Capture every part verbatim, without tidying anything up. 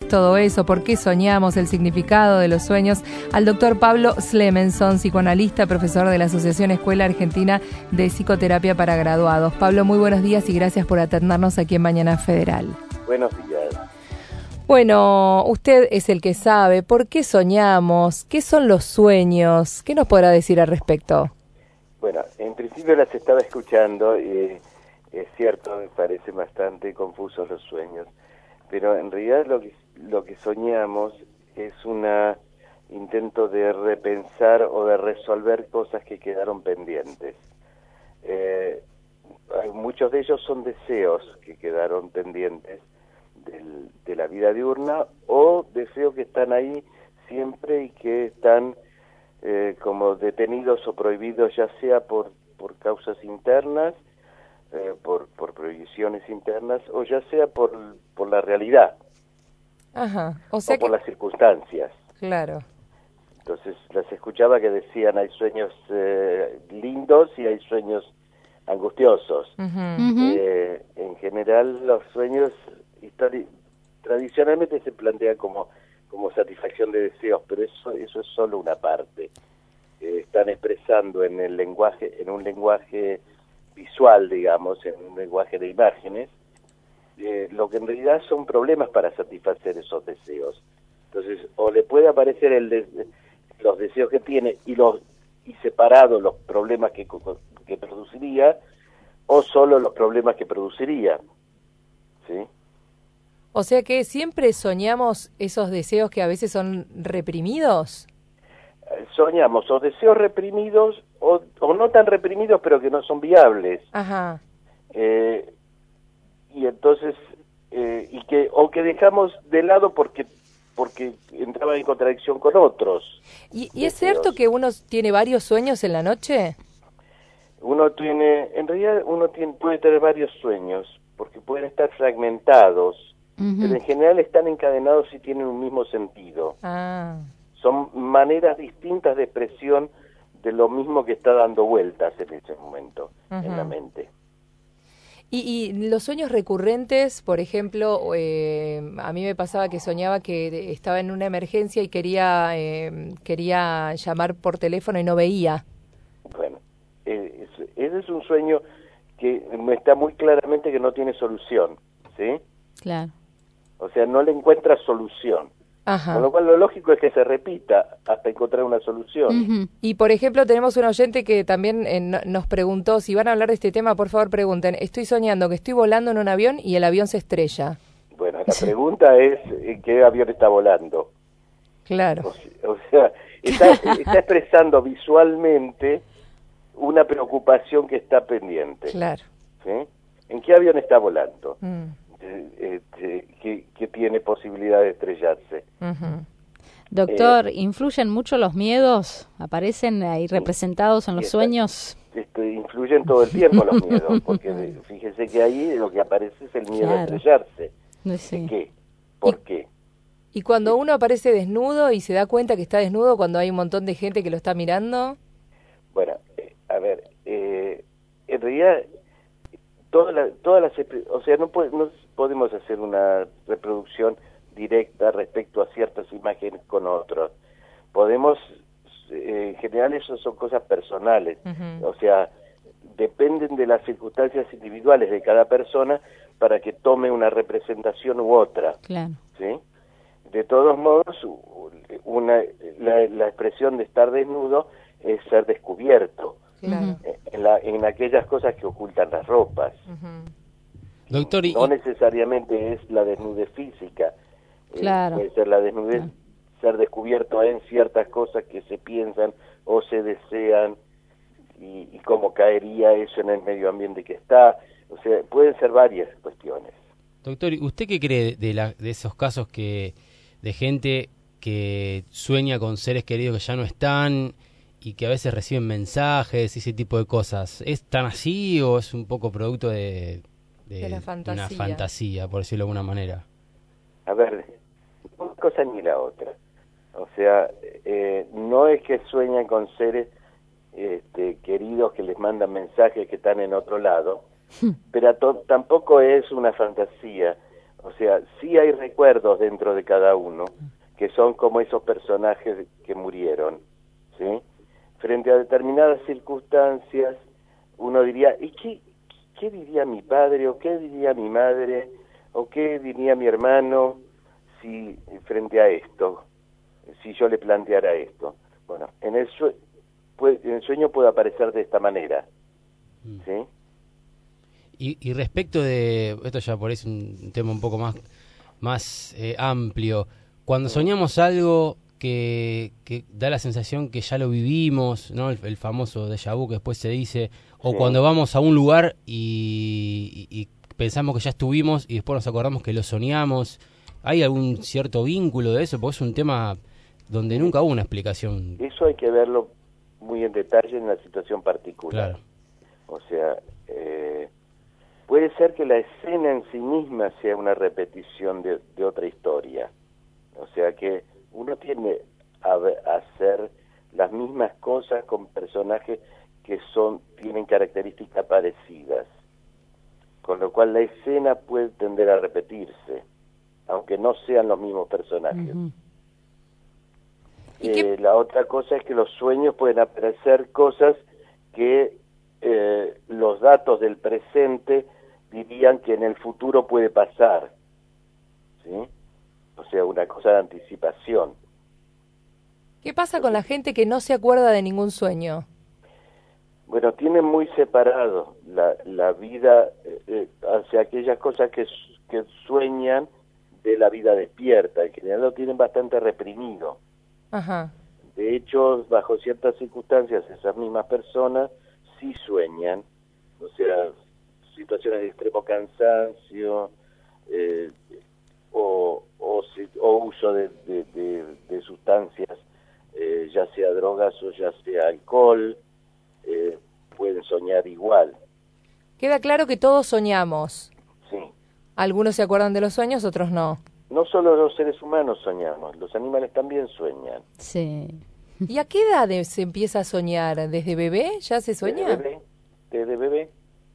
todo eso, por qué soñamos, el significado de los sueños, al doctor Pablo Slemenson, psicoanalista, profesor de la Asociación Escuela Argentina de Psicoterapia para Graduados. Pablo, muy buenos días y gracias por atendernos aquí en Mañana Federal. Buenos días. Bueno, usted es el que sabe, ¿por qué soñamos? ¿Qué son los sueños? ¿Qué nos podrá decir al respecto? Bueno, en principio las estaba escuchando y es cierto, me parecen bastante confusos los sueños, pero en realidad lo que, lo que soñamos es un intento de repensar o de resolver cosas que quedaron pendientes. Eh, muchos de ellos son deseos que quedaron pendientes del, de la vida diurna o deseos que están ahí siempre y que están eh, como detenidos o prohibidos, ya sea por, por causas internas, eh, por, por prohibiciones internas, o ya sea por, por la realidad. Ajá. O sea o por que... las circunstancias. Claro. Entonces las escuchaba que decían hay sueños eh, lindos y hay sueños angustiosos. Uh-huh. Uh-huh. Eh, en general los sueños histori- tradicionalmente se plantean como, como satisfacción de deseos, pero eso, eso es solo una parte. Eh, están expresando en el lenguaje, en un lenguaje visual, digamos, en un lenguaje de imágenes, eh, lo que en realidad son problemas para satisfacer esos deseos. Entonces, o le puede aparecer el de, los deseos que tiene y los y separados los problemas que, que produciría, o solo los problemas que produciría. ¿Sí? O sea que siempre soñamos esos deseos que a veces son reprimidos. Soñamos o deseos reprimidos o, o no tan reprimidos, pero que no son viables. Ajá. Eh, y entonces, eh, y que o que dejamos de lado porque porque entraba en contradicción con otros. ¿Y, y es cierto que uno tiene varios sueños en la noche? Uno tiene, en realidad uno tiene, puede tener varios sueños, porque pueden estar fragmentados, uh-huh. pero en general están encadenados y tienen un mismo sentido. Ah. Son maneras distintas de expresión de lo mismo que está dando vueltas en ese momento, uh-huh. en la mente. Y, y los sueños recurrentes, por ejemplo, eh, a mí me pasaba que soñaba que estaba en una emergencia y quería eh, quería llamar por teléfono y no veía. Bueno, eh, ese es un sueño que me está muy claramente que no tiene solución, ¿sí? Claro. O sea, no le encuentra solución. Ajá. Con lo cual lo lógico es que se repita hasta encontrar una solución. Uh-huh. Y por ejemplo tenemos un oyente que también eh, no, nos preguntó, si van a hablar de este tema, por favor pregunten, estoy soñando que estoy volando en un avión y el avión se estrella. Bueno, la pregunta es ¿en qué avión está volando? Claro. O, o sea, está, está expresando visualmente una preocupación que está pendiente. Claro. ¿Sí? ¿En qué avión está volando? Mm. Eh, eh, que, que tiene posibilidad de estrellarse. Uh-huh. Doctor, eh, ¿influyen mucho los miedos? ¿Aparecen ahí representados en los esta, sueños? Este, influyen todo el tiempo los miedos, porque fíjese que ahí lo que aparece es el miedo claro. a estrellarse. Sí. ¿De qué? ¿Por y, qué? Y cuando uno aparece desnudo y se da cuenta que está desnudo cuando hay un montón de gente que lo está mirando. Bueno, eh, a ver, eh, en realidad todas las, todas las, o sea, no, puede, no podemos hacer una reproducción directa respecto a ciertas imágenes con otros. Podemos, eh, en general eso son cosas personales, uh-huh. o sea, dependen de las circunstancias individuales de cada persona para que tome una representación u otra. Claro. ¿Sí? De todos modos, una, la, la expresión de estar desnudo es ser descubierto. Claro. En, la, en aquellas cosas que ocultan las ropas. Uh-huh. Doctor, y... no necesariamente es la desnudez física, claro. eh, puede ser la desnudez, claro. ser descubierto en ciertas cosas que se piensan o se desean y, y cómo caería eso en el medio ambiente que está, o sea, pueden ser varias cuestiones. Doctor, ¿usted qué cree de, la, de esos casos que de gente que sueña con seres queridos que ya no están y que a veces reciben mensajes y ese tipo de cosas? ¿Es tan así o es un poco producto de, de, de la fantasía. una fantasía, por decirlo de alguna manera? A ver, una cosa ni la otra. O sea, eh, no es que sueñan con seres este, queridos que les mandan mensajes que están en otro lado, pero to- tampoco es una fantasía. O sea, sí hay recuerdos dentro de cada uno, que son como esos personajes que murieron, ¿sí? Frente a determinadas circunstancias, uno diría, ¿y qué, qué diría mi padre, o qué diría mi madre, o qué diría mi hermano si frente a esto, si yo le planteara esto? Bueno, en el, sue puede, en el sueño puede aparecer de esta manera, ¿sí? Y, y respecto de, esto ya por ahí es un tema un poco más, más eh, amplio, cuando soñamos algo que, que da la sensación que ya lo vivimos, ¿no? El, el famoso déjà vu que después se dice, o sí. Cuando vamos a un lugar y, y, y pensamos que ya estuvimos y después nos acordamos que lo soñamos, ¿hay algún cierto vínculo de eso? Porque es un tema donde nunca hubo una explicación. Eso hay que verlo muy en detalle en la situación particular. Claro. O sea, eh, puede ser que la escena en sí misma sea una repetición de, de otra historia. O sea que uno tiende a, a hacer las mismas cosas con personajes que son tienen características parecidas. Con lo cual la escena puede tender a repetirse, aunque no sean los mismos personajes. Uh-huh. eh, la otra cosa es que los sueños pueden aparecer cosas que eh, los datos del presente dirían que en el futuro puede pasar, ¿sí? O sea, una cosa de anticipación. ¿Qué pasa con la gente que no se acuerda de ningún sueño? Bueno, tienen muy separado la, la vida, eh, hacia aquellas cosas que, que sueñan de la vida despierta, en general lo tienen bastante reprimido. Ajá. De hecho, bajo ciertas circunstancias, esas mismas personas sí sueñan, o sea, situaciones de extremo cansancio, eh, o, o, o uso de, de, de, de sustancias, eh, ya sea drogas o ya sea alcohol, eh, pueden soñar igual. Queda claro que todos soñamos. Sí. Algunos se acuerdan de los sueños, otros no. No solo los seres humanos soñamos, los animales también sueñan. Sí. ¿Y a qué edad se empieza a soñar? ¿Desde bebé ya se sueña? Desde bebé, desde bebé,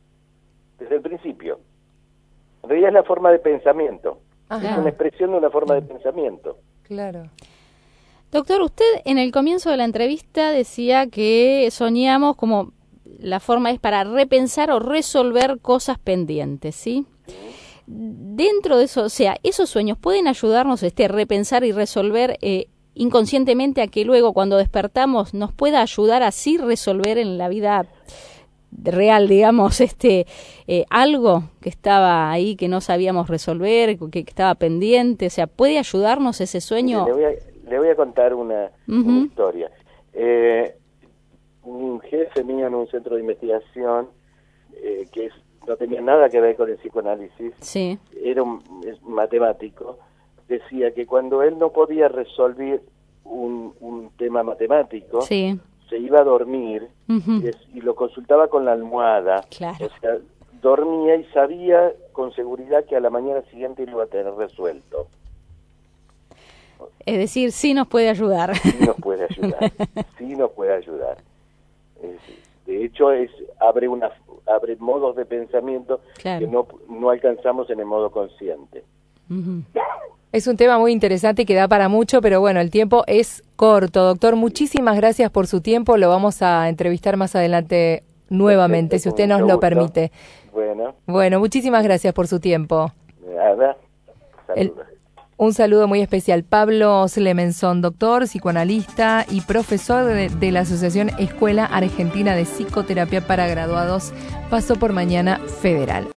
desde el principio. En realidad es la forma de pensamiento. Ajá. Es una expresión de una forma de pensamiento. Claro. Doctor, usted en el comienzo de la entrevista decía que soñamos como la forma es para repensar o resolver cosas pendientes, ¿sí? Sí. Dentro de eso, o sea, esos sueños pueden ayudarnos este repensar y resolver eh, inconscientemente a que luego cuando despertamos nos pueda ayudar así resolver en la vida real, digamos, este eh, algo que estaba ahí que no sabíamos resolver, que, que estaba pendiente, o sea, ¿puede ayudarnos ese sueño? Le voy a, le voy a contar una, uh-huh. una historia. Eh, un jefe mío en un centro de investigación eh, que es, no tenía nada que ver con el psicoanálisis, sí. Era un es matemático, decía que cuando él no podía resolver un, un tema matemático, sí. se iba a dormir, uh-huh. y, y lo consultaba con la almohada. Claro. O sea, dormía y sabía con seguridad que a la mañana siguiente lo iba a tener resuelto. Es decir, sí nos puede ayudar. Sí nos puede ayudar, sí nos puede ayudar. Es, de hecho, es abre una abre modos de pensamiento, claro, que no, no alcanzamos en el modo consciente. Uh-huh. Es un tema muy interesante y que da para mucho, pero bueno, el tiempo es corto. Doctor, muchísimas gracias por su tiempo. Lo vamos a entrevistar más adelante nuevamente, perfecto, si usted nos lo gusto. permite. Bueno. Bueno, muchísimas gracias por su tiempo. Nada. El, un saludo muy especial. Pablo Slemenson, doctor, psicoanalista y profesor de, de la Asociación Escuela Argentina de Psicoterapia para Graduados, pasó por Mañana Federal.